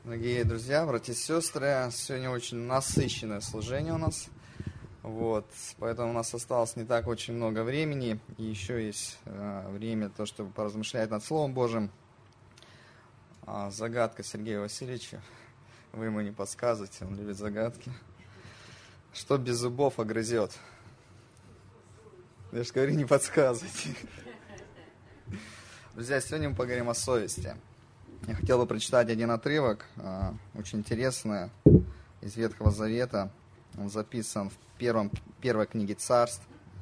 Дорогие друзья, братья и сестры, сегодня очень насыщенное служение у нас. Поэтому у нас осталось не так очень много времени, и еще есть время то, чтобы поразмышлять над Словом Божьим. Загадка Сергея Васильевича. Вы ему не подсказывайте, он любит загадки. Что без зубов огрызет? Я же говорю, не подсказывайте. Друзья, сегодня мы поговорим о совести. Я хотел бы прочитать один отрывок, очень интересный, из Ветхого Завета. Он записан в первой книге Царств,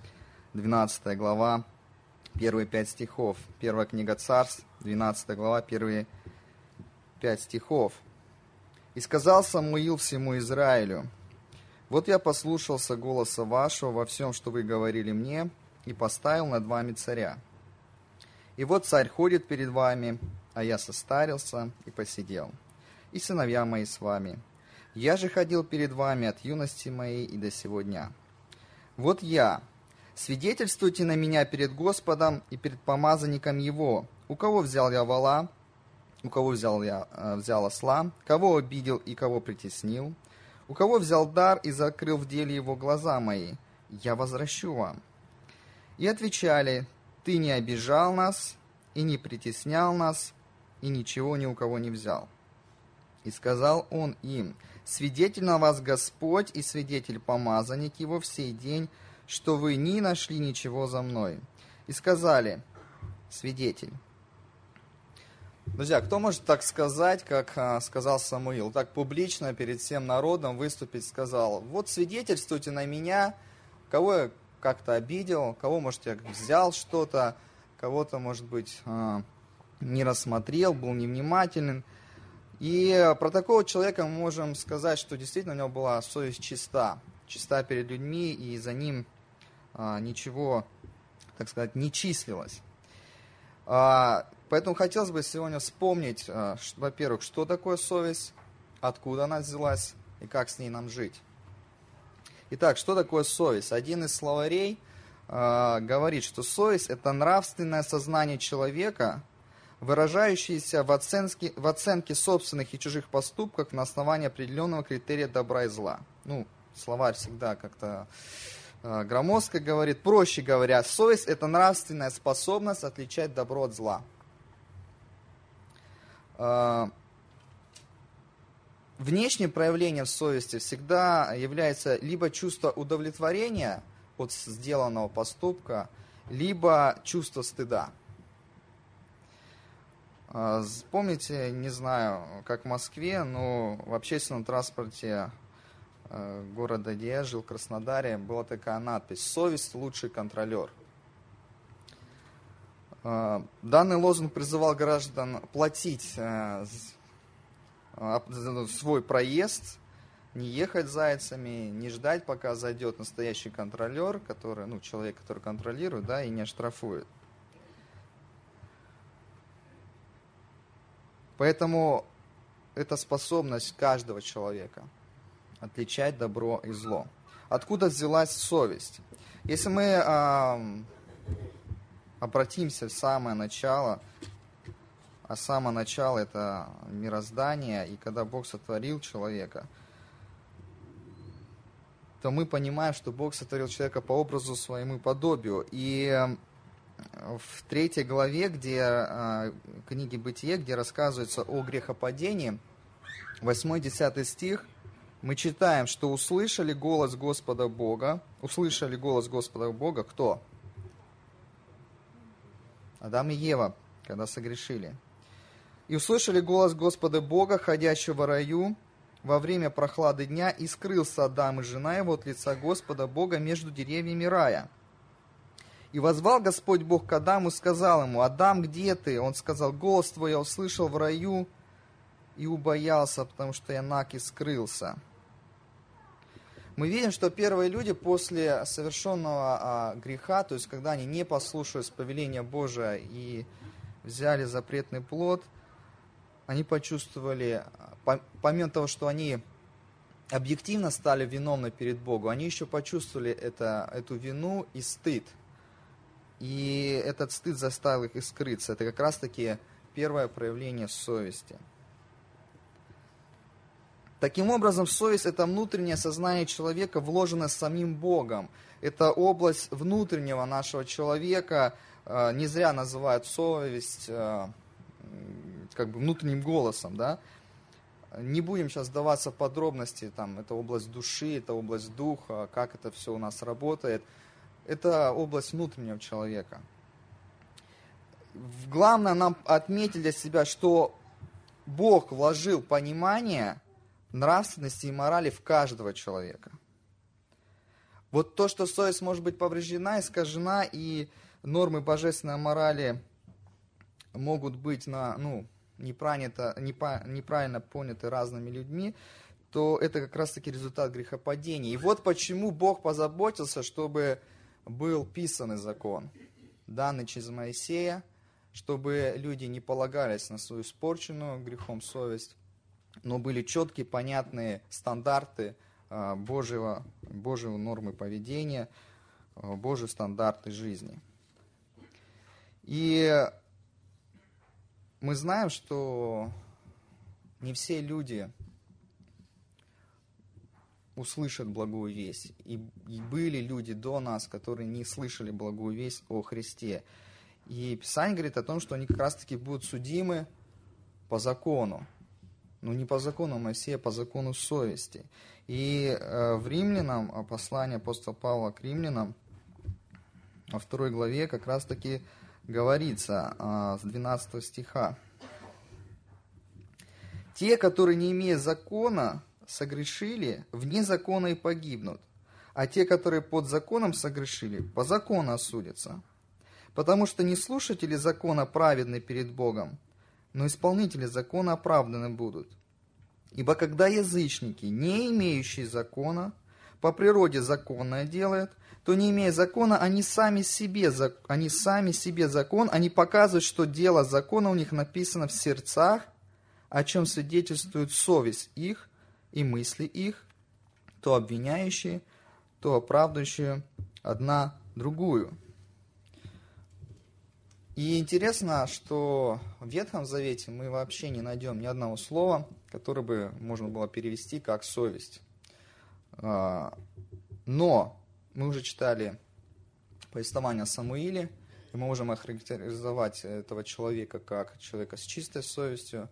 12 глава, первые 5 стихов. Первая книга Царств, 12 глава, первые 5 стихов. «И сказал Самуил всему Израилю: вот я послушался голоса вашего во всем, что вы говорили мне, и поставил над вами царя. И вот царь ходит перед вами, а я состарился и посидел, и сыновья мои с вами. Я же ходил перед вами от юности моей и до сего дня. Вот я, свидетельствуйте на меня перед Господом и перед помазанником его. У кого взял я вола, у кого взял осла, кого обидел и кого притеснил, у кого взял дар и закрыл в деле его глаза мои, я возвращу вам». И отвечали: ты не обижал нас и не притеснял нас, и ничего ни у кого не взял. И сказал он им: свидетель на вас Господь и свидетель помазанник его в сей день, что вы не нашли ничего за мной. И сказали: свидетель. Друзья, кто может так сказать, как сказал Самуил, так публично перед всем народом выступить, сказал: вот свидетельствуйте на меня, кого я как-то обидел, кого, может, я взял что-то, кого-то, может быть, не рассмотрел, был невнимателен. И про такого человека мы можем сказать, что действительно у него была совесть чиста перед людьми, и за ним ничего, так сказать, не числилось. Поэтому хотелось бы сегодня вспомнить, во-первых, что такое совесть, откуда она взялась и как с ней нам жить. Итак, что такое совесть? Один из словарей говорит, что совесть – это нравственное сознание человека, выражающееся в оценке собственных и чужих поступков на основании определенного критерия добра и зла. Словарь всегда как-то громоздко говорит. Проще говоря, совесть – это нравственная способность отличать добро от зла. Внешним проявлением совести всегда является либо чувство удовлетворения от сделанного поступка, либо чувство стыда. Помните, не знаю, как в Москве, но в общественном транспорте города, где я жил, в Краснодаре, была такая надпись: «Совесть – лучший контролер». Данный лозунг призывал граждан платить свой проезд, не ехать зайцами, не ждать, пока зайдет настоящий контролер, человек, который контролирует, и не оштрафует. Поэтому это способность каждого человека отличать добро и зло. Откуда взялась совесть? Если мы обратимся в самое начало, а самое начало – это мироздание, и когда Бог сотворил человека, то мы понимаем, что Бог сотворил человека по образу своему и подобию. И в 3 главе книги Бытие, где рассказывается о грехопадении, 8-10 стих, мы читаем, что услышали голос Господа Бога кто? Адам и Ева, когда согрешили. «И услышали голос Господа Бога, ходящего в раю во время прохлады дня, и скрылся Адам и жена его от лица Господа Бога между деревьями рая. И воззвал Господь Бог к Адаму, сказал ему: Адам, где ты? Он сказал: голос твой я услышал в раю и убоялся, потому что я наг и скрылся». Мы видим, что первые люди после совершенного греха, то есть когда они не послушались повеления Божия и взяли запретный плод, они почувствовали, помимо того, что они объективно стали виновны перед Богом, они еще почувствовали эту вину и стыд. И этот стыд заставил их скрыться. Это как раз-таки первое проявление совести. Таким образом, совесть – это внутреннее сознание человека, вложенное самим Богом. Это область внутреннего нашего человека, не зря называют совесть как бы внутренним голосом, да. Не будем сейчас вдаваться в подробности, там, это область души, это область духа, как это все у нас работает. Это область внутреннего человека. Главное нам отметить для себя, что Бог вложил понимание нравственности и морали в каждого человека. Вот то, что совесть может быть повреждена, искажена, и нормы божественной морали могут быть неправильно поняты разными людьми, то это как раз-таки результат грехопадения. И вот почему Бог позаботился, чтобы был писанный закон, данный через Моисея, чтобы люди не полагались на свою испорченную грехом совесть, но были четкие, понятные стандарты Божьей нормы поведения, Божьи стандарты жизни. И мы знаем, что не все люди услышат благую весть. И были люди до нас, которые не слышали благую весть о Христе. И Писание говорит о том, что они как раз-таки будут судимы по закону. Но не по закону Моисея, а по закону совести. И в Римлянам, послание апостола Павла к Римлянам, во 2 главе как раз-таки говорится с 12 стиха. «Те, которые, не имея закона, согрешили, вне закона и погибнут, а те, которые под законом согрешили, по закону осудятся. Потому что не слушатели закона праведны перед Богом, но исполнители закона оправданы будут. Ибо когда язычники, не имеющие закона, по природе законное делают, то, не имея закона, они сами себе закон, они показывают, что дело закона у них написано в сердцах, о чем свидетельствует совесть их и мысли их, то обвиняющие, то оправдывающие одна другую». И интересно, что в Ветхом Завете мы вообще не найдем ни одного слова, которое бы можно было перевести как «совесть». Но мы уже читали повествование о Самуиле, и мы можем охарактеризовать этого человека как человека с чистой совестью.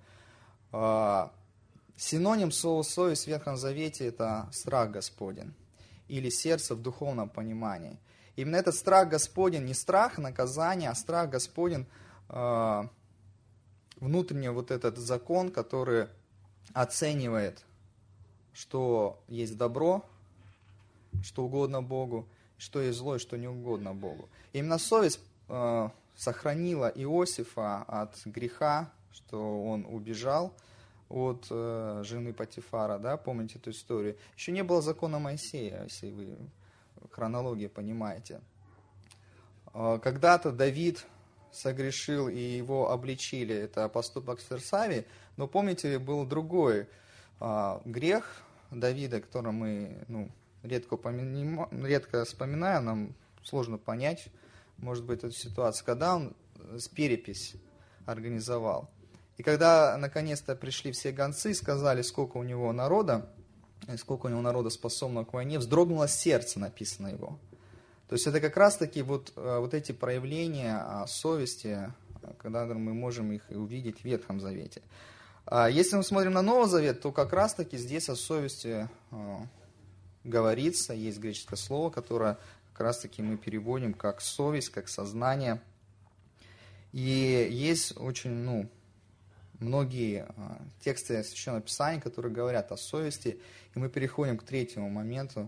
Синоним слова «совесть» в Ветхом Завете – это страх Господень или сердце в духовном понимании. Именно этот страх Господень, не страх наказания, а страх Господень, внутренний вот этот закон, который оценивает, что есть добро, что угодно Богу, что есть зло и что не угодно Богу. Именно совесть сохранила Иосифа от греха, что он убежал от жены Потифара, да, помните эту историю. Еще не было закона Моисея, если вы хронологию понимаете. Когда-то Давид согрешил и его обличили, это поступок Сарсавии, но помните, был другой грех Давида, который мы редко вспоминаем, нам сложно понять, может быть, эту ситуацию, когда он перепись организовал. И когда наконец-то пришли все гонцы и сказали, сколько у него народа способного к войне, вздрогнуло сердце, написано его. То есть это как раз-таки вот эти проявления совести, когда мы можем их увидеть в Ветхом Завете. Если мы смотрим на Новый Завет, то как раз-таки здесь о совести говорится, есть греческое слово, которое как раз-таки мы переводим как совесть, как сознание. И есть очень, многие тексты Священного Писания, которые говорят о совести, и мы переходим к третьему моменту.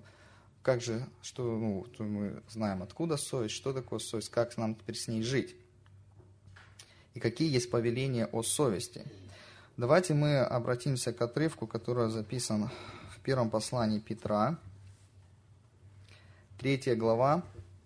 Мы знаем, откуда совесть, что такое совесть, как нам теперь с ней жить, и какие есть повеления о совести. Давайте мы обратимся к отрывку, который записан в первом послании Петра, 3 глава,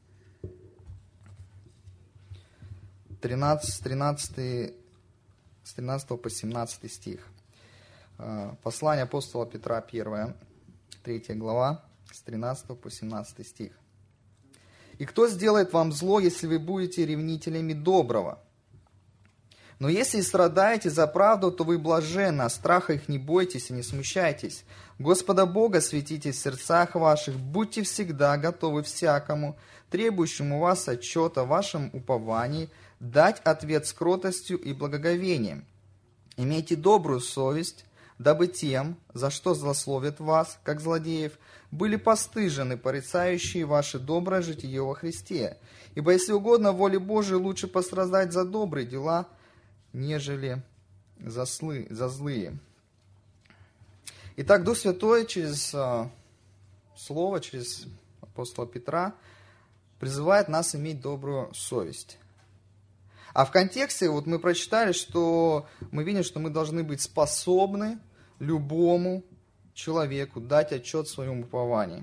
с 13 по 17 стих. Послание апостола Петра 1, 3 глава, с 13 по 17 стих. «И кто сделает вам зло, если вы будете ревнителями доброго? Но если страдаете за правду, то вы блаженны, а страха их не бойтесь и не смущайтесь. Господа Бога светите в сердцах ваших, будьте всегда готовы всякому, требующему вас отчета о вашем уповании, дать ответ с кротостью и благоговением. Имейте добрую совесть, дабы тем, за что злословят вас, как злодеев, были постыжены порицающие ваше доброе житие во Христе. Ибо если угодно воле Божией, лучше пострадать за добрые дела, нежели за злые. Итак, Дух Святой через Слово, через апостола Петра призывает нас иметь добрую совесть. А в контексте, вот мы прочитали, что мы видим, что мы должны быть способны любому человеку дать отчет в своем уповании,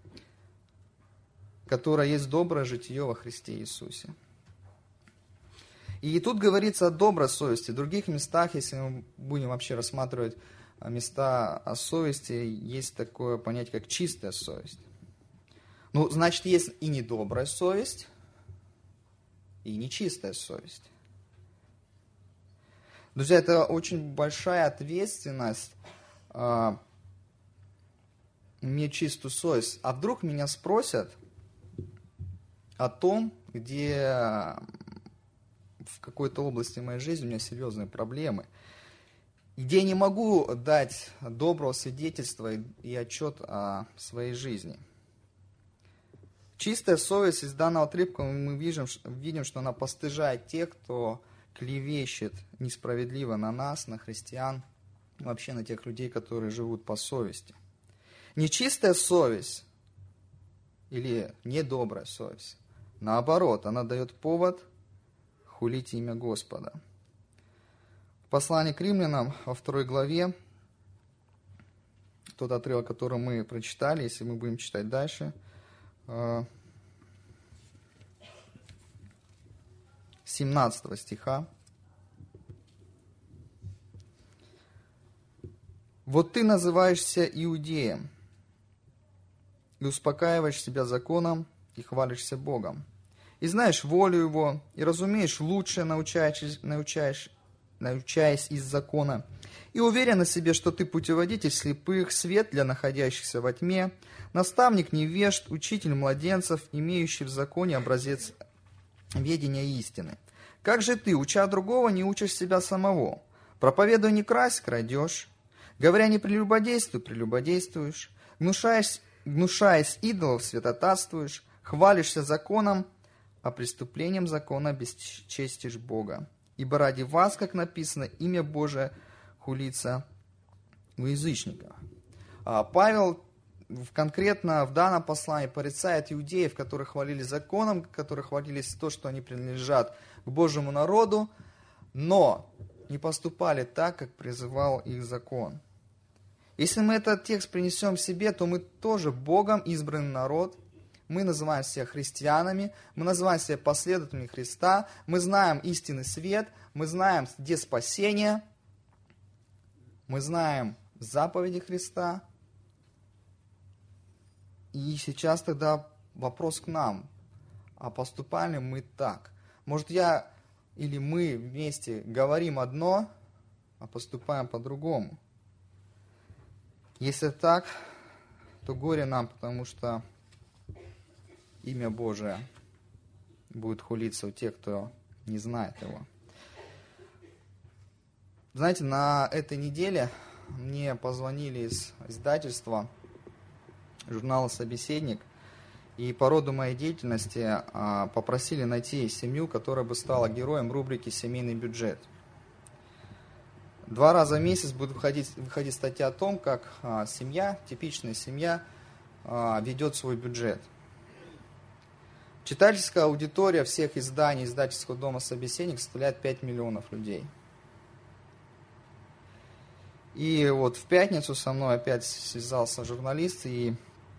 которое есть доброе житие во Христе Иисусе. И тут говорится о доброй совести. В других местах, если мы будем вообще рассматривать места о совести, есть такое понятие, как чистая совесть. Ну, значит, есть и недобрая совесть, и нечистая совесть. Друзья, это очень большая ответственность иметь чистую совесть. А вдруг меня спросят о том, где в какой-то области моей жизни у меня серьезные проблемы, где я не могу дать доброго свидетельства и отчет о своей жизни. Чистая совесть из данного отрывка мы видим, что она постыжает тех, кто клевещет несправедливо на нас, на христиан, вообще на тех людей, которые живут по совести. Нечистая совесть или недобрая совесть, наоборот, она дает повод хулить имя Господа. В послании к римлянам во 2 главе, тот отрывок, который мы прочитали, если мы будем читать дальше, 17 стиха. «Вот ты называешься иудеем, и успокаиваешь себя законом, и хвалишься Богом, и знаешь волю Его, и разумеешь лучше, научаясь из закона, и уверен о себе, что ты путеводитель слепых, свет для находящихся во тьме, наставник невежд, учитель младенцев, имеющий в законе образец ведения истины. Как же ты, уча другого, не учишь себя самого? Проповедуй не красть, крадешь, говоря не прелюбодействуй, прелюбодействуешь, гнушаясь идолов, святотатствуешь, хвалишься законом, а преступлением закона бесчестишь Бога. Ибо ради вас, как написано, имя Божие хулится у язычников». Павел конкретно в данном послании порицает иудеев, которые хвалили законом, которые хвалились то, что они принадлежат к Божьему народу, но не поступали так, как призывал их закон. Если мы этот текст принесем себе, то мы тоже Богом избранный народ. Мы называем себя христианами, мы называем себя последователями Христа, мы знаем истинный свет, мы знаем, где спасение, мы знаем заповеди Христа. И сейчас тогда вопрос к нам, а поступали мы так? Может, я или мы вместе говорим одно, а поступаем по-другому? Если так, то горе нам, потому что имя Божие будет хулиться у тех, кто не знает его. Знаете, на этой неделе мне позвонили из издательства журнала «Собеседник», и по роду моей деятельности попросили найти семью, которая бы стала героем рубрики «Семейный бюджет». 2 раза в месяц будет выходить статья о том, как семья, типичная семья, ведет свой бюджет. Читательская аудитория всех изданий издательского дома «Собеседник» составляет 5 миллионов людей. И вот в пятницу со мной опять связался журналист и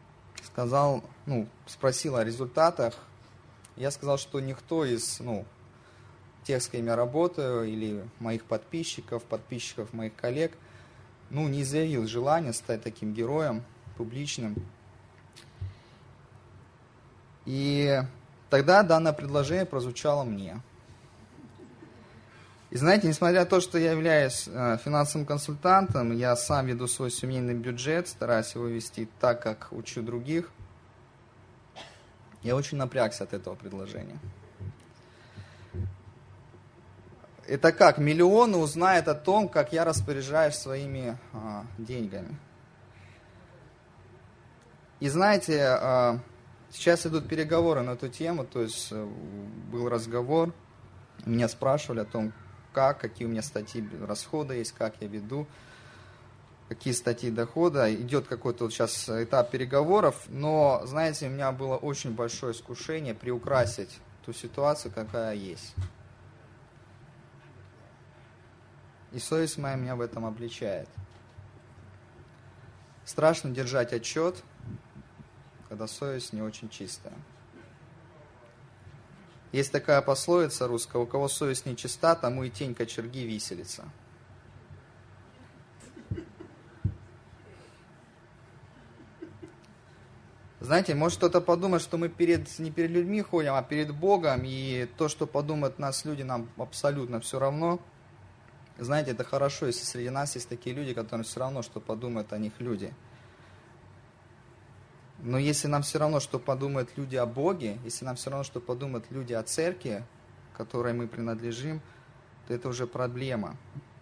спросил о результатах. Я сказал, что никто из тех, с кем я работаю, или моих подписчиков моих коллег, не заявил желания стать таким героем публичным. И тогда данное предложение прозвучало мне. И знаете, несмотря на то, что я являюсь финансовым консультантом, я сам веду свой семейный бюджет, стараюсь его вести так, как учу других, я очень напрягся от этого предложения. Это как? Миллионы узнают о том, как я распоряжаюсь своими деньгами. И знаете, сейчас идут переговоры на эту тему, то есть был разговор, меня спрашивали о том, какие у меня статьи расхода есть, как я веду, какие статьи дохода. Идет какой-то вот сейчас этап переговоров, но, знаете, у меня было очень большое искушение приукрасить ту ситуацию, какая есть. И совесть моя меня в этом обличает. Страшно держать отчет, когда совесть не очень чистая. Есть такая пословица русская: у кого совесть не чиста, тому и тень кочерги виселица. Знаете, может кто-то подумает, что мы не перед людьми ходим, а перед Богом, и то, что подумают нас люди, нам абсолютно все равно. Знаете, это хорошо, если среди нас есть такие люди, которым все равно, что подумают о них люди. Но если нам все равно, что подумают люди о Боге, если нам все равно, что подумают люди о церкви, которой мы принадлежим, то это уже проблема.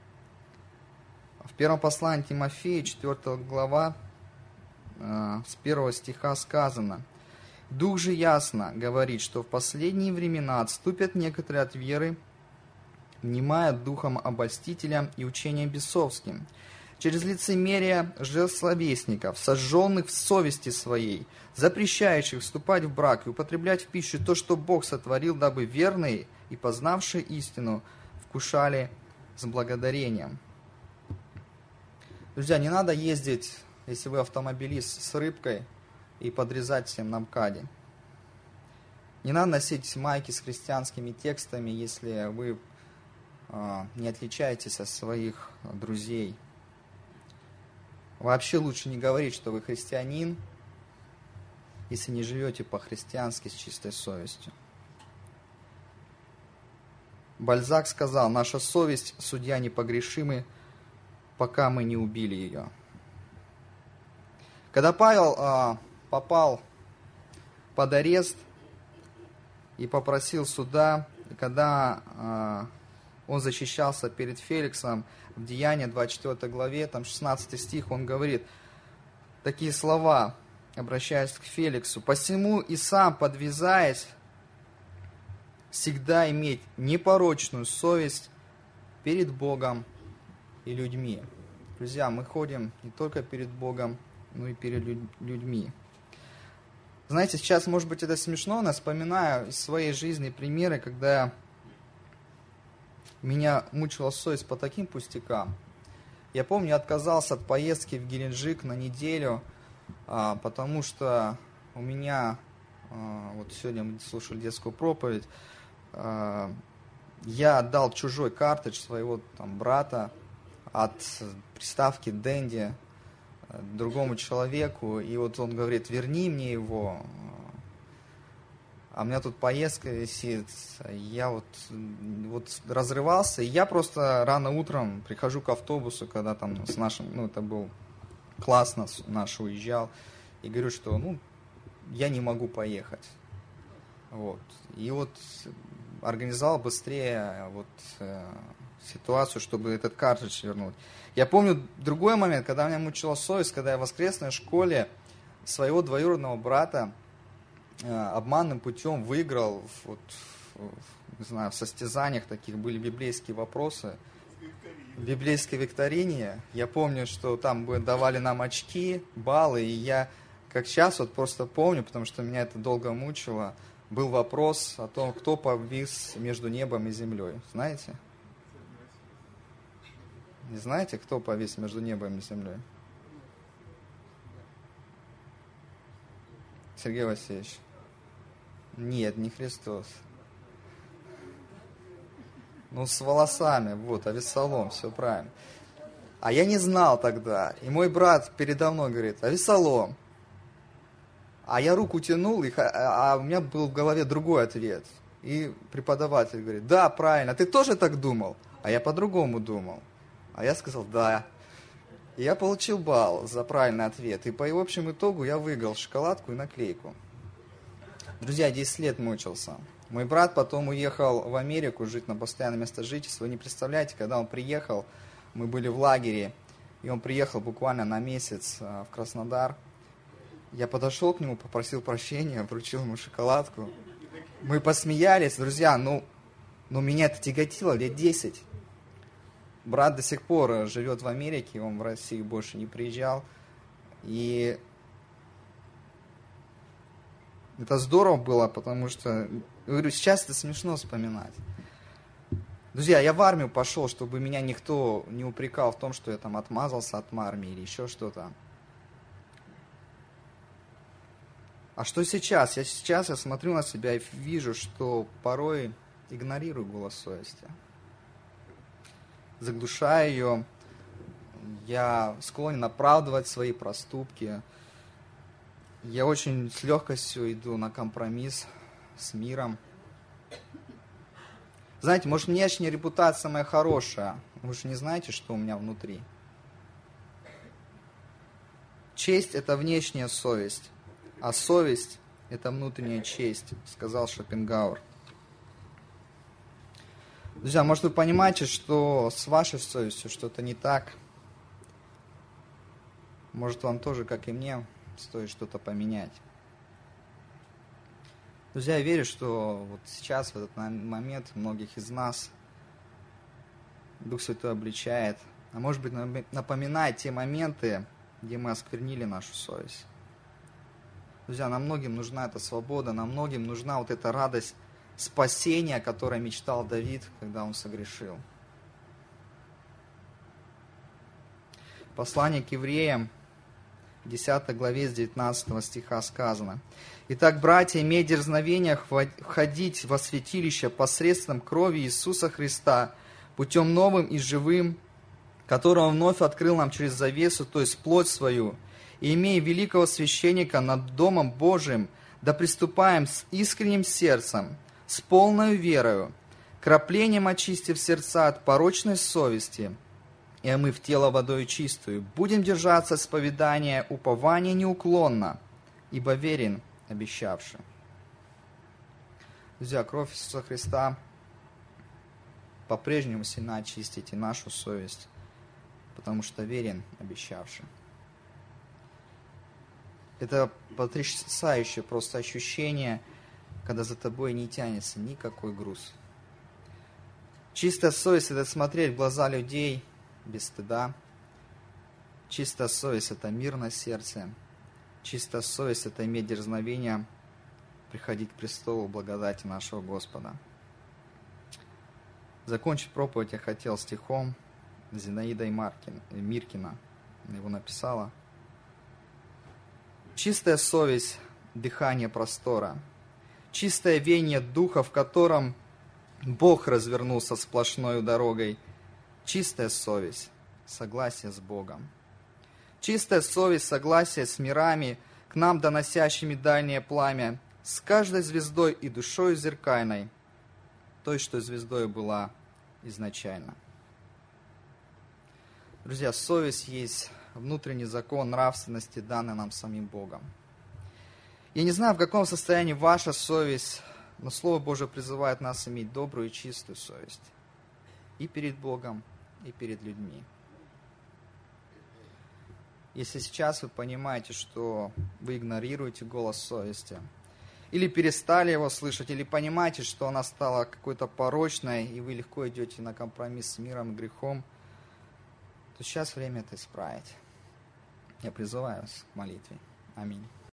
В первом послании Тимофея, 4 глава, с 1 стиха сказано: «Дух же ясно говорит, что в последние времена отступят некоторые от веры, внимая духом обольстителям и учением бесовским, через лицемерие лжесловесников, сожженных в совести своей, запрещающих вступать в брак и употреблять в пищу то, что Бог сотворил, дабы верные и познавшие истину вкушали с благодарением». Друзья, не надо ездить, если вы автомобилист, с рыбкой и подрезать всем на МКАДе. Не надо носить майки с христианскими текстами, если вы не отличаетесь от своих друзей. Вообще лучше не говорить, что вы христианин, если не живете по-христиански с чистой совестью. Бальзак сказал: «Наша совесть, судья непогрешимый, пока мы не убили ее». Когда Павел попал под арест и попросил суда, и когда он защищался перед Феликсом, в Деянии 24 главе, там 16 стих, он говорит такие слова, обращаясь к Феликсу: «Посему и сам, подвязаясь, всегда иметь непорочную совесть перед Богом и людьми». Друзья, мы ходим не только перед Богом, но и перед людьми. Знаете, сейчас, может быть, это смешно, но вспоминаю из своей жизни примеры, когда меня мучила совесть по таким пустякам. Я помню, я отказался от поездки в Геленджик на неделю, потому что у меня, вот сегодня мы слушали детскую проповедь, я отдал чужой картридж своего там брата от приставки Dendy другому человеку, и вот он говорит: верни мне его, а у меня тут поездка висит. Я вот разрывался, и я просто рано утром прихожу к автобусу, когда там с нашим, это был класс наш уезжал, и говорю, что я не могу поехать. Вот. И вот организовал быстрее ситуацию, чтобы этот картридж вернуть. Я помню другой момент, когда меня мучила совесть, когда я в воскресной школе своего двоюродного брата обманным путем выиграл, не знаю, в состязаниях таких были библейские вопросы, в библейской викторине. Я помню, что там давали нам очки, баллы, и я, как сейчас, просто помню, потому что меня это долго мучило, был вопрос о том, кто повис между небом и землей. Знаете? Не знаете, кто повис между небом и землей? Сергей Васильевич. Нет, не Христос. С волосами, Авессалом, все правильно. А я не знал тогда. И мой брат передо мной говорит: Авессалом. А я руку тянул, а у меня был в голове другой ответ. И преподаватель говорит: да, правильно, ты тоже так думал? А я по-другому думал. А я сказал «да». И я получил балл за правильный ответ. И по общему итогу я выиграл шоколадку и наклейку. Друзья, 10 лет мучился. Мой брат потом уехал в Америку жить на постоянное место жительства. Вы не представляете, когда он приехал, мы были в лагере, и он приехал буквально на месяц в Краснодар. Я подошел к нему, попросил прощения, вручил ему шоколадку. Мы посмеялись, друзья, но меня это тяготило лет 10. Брат до сих пор живет в Америке, он в Россию больше не приезжал. И это здорово было, потому что, говорю, сейчас это смешно вспоминать. Друзья, я в армию пошел, чтобы меня никто не упрекал в том, что я там отмазался от армии или еще что-то. А что сейчас? Сейчас я смотрю на себя и вижу, что порой игнорирую голос совести. Заглушаю ее, я склонен оправдывать свои проступки. Я очень с легкостью иду на компромисс с миром. Знаете, может, внешняя репутация моя хорошая, вы же не знаете, что у меня внутри. Честь – это внешняя совесть, а совесть – это внутренняя честь, сказал Шопенгауэр. Друзья, может, вы понимаете, что с вашей совестью что-то не так? Может, вам тоже, как и мне, стоит что-то поменять? Друзья, я верю, что вот сейчас, в этот момент, многих из нас Дух Святой обличает, а может быть, напоминает те моменты, где мы осквернили нашу совесть. Друзья, нам многим нужна эта свобода, нам многим нужна вот эта радость спасения, о которой мечтал Давид, когда он согрешил. Послание к евреям, 10 главе с 19 стиха сказано: «Итак, братья, имея дерзновение входить во святилище посредством крови Иисуса Христа, путем новым и живым, которого Он вновь открыл нам через завесу, то есть плоть свою, и имея великого священника над Домом Божиим, да приступаем с искренним сердцем, с полною верою, краплением очистив сердца от порочной совести, и омыв тело водою чистую, будем держаться исповедания упования неуклонно, ибо верен обещавший». Друзья, кровь Иисуса Христа по-прежнему сильно очистит и нашу совесть, потому что верен обещавший. Это потрясающее просто ощущение, когда за тобой не тянется никакой груз. Чистая совесть – это смотреть в глаза людей без стыда. Чистая совесть – это мир на сердце. Чистая совесть – это иметь дерзновение приходить к престолу благодати нашего Господа. Закончить проповедь я хотел стихом Зинаида Миркина. Она его написала. «Чистая совесть – дыхание простора. Чистое веяние духа, в котором Бог развернулся сплошною дорогой. Чистая совесть – согласие с Богом. Чистая совесть – согласие с мирами, к нам доносящими дальнее пламя, с каждой звездой и душою зеркальной, той, что звездой была изначально». Друзья, совесть есть внутренний закон нравственности, данный нам самим Богом. Я не знаю, в каком состоянии ваша совесть, но Слово Божие призывает нас иметь добрую и чистую совесть и перед Богом, и перед людьми. Если сейчас вы понимаете, что вы игнорируете голос совести, или перестали его слышать, или понимаете, что она стала какой-то порочной, и вы легко идете на компромисс с миром и грехом, то сейчас время это исправить. Я призываю вас к молитве. Аминь.